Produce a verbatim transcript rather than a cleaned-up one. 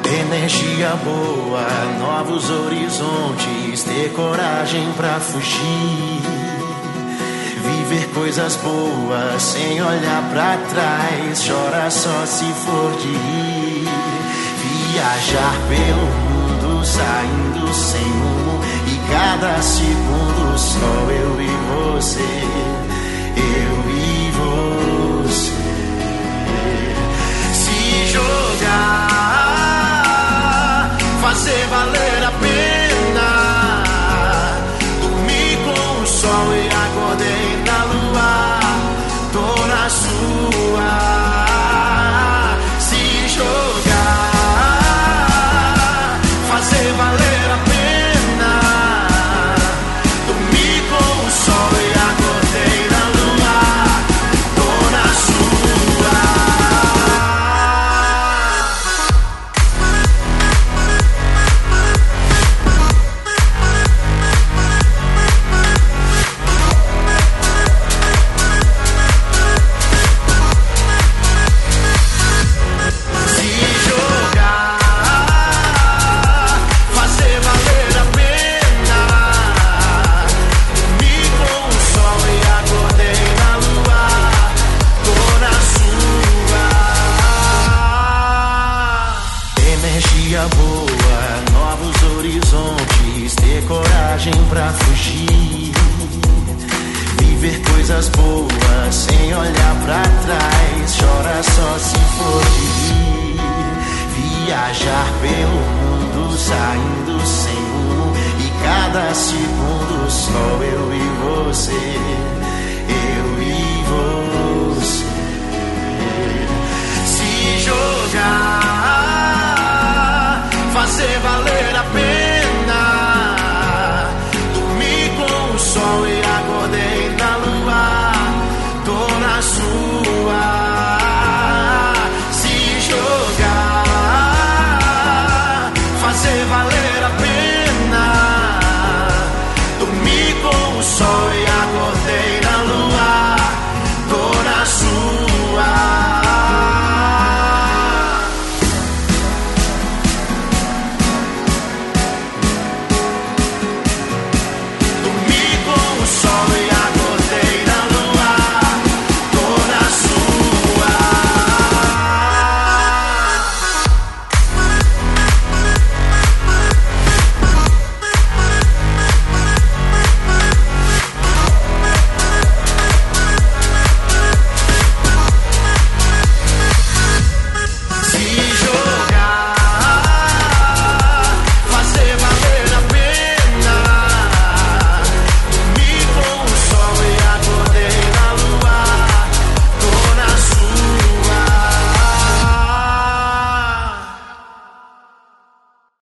Energia boa, novos horizontes, ter coragem pra fugir, viver coisas boas sem olhar pra trás, chora só se for de rir, viajar pelo mundo saindo sem rumo e cada segundo só eu e você, eu e você, se jogar, fazer valer a pena, dormi com o sol e acordei na lua, tô na sua, se jogar, fazer valer a pena, dormi com o sol e acordei na lua, tô na sua. Boa, novos horizontes, ter coragem pra fugir, viver coisas boas sem olhar pra trás, chora só se for de rir, viajar pelo mundo saindo sem rumo e cada segundo só eu e você, eu e você, se jogar, fazer valer a pena.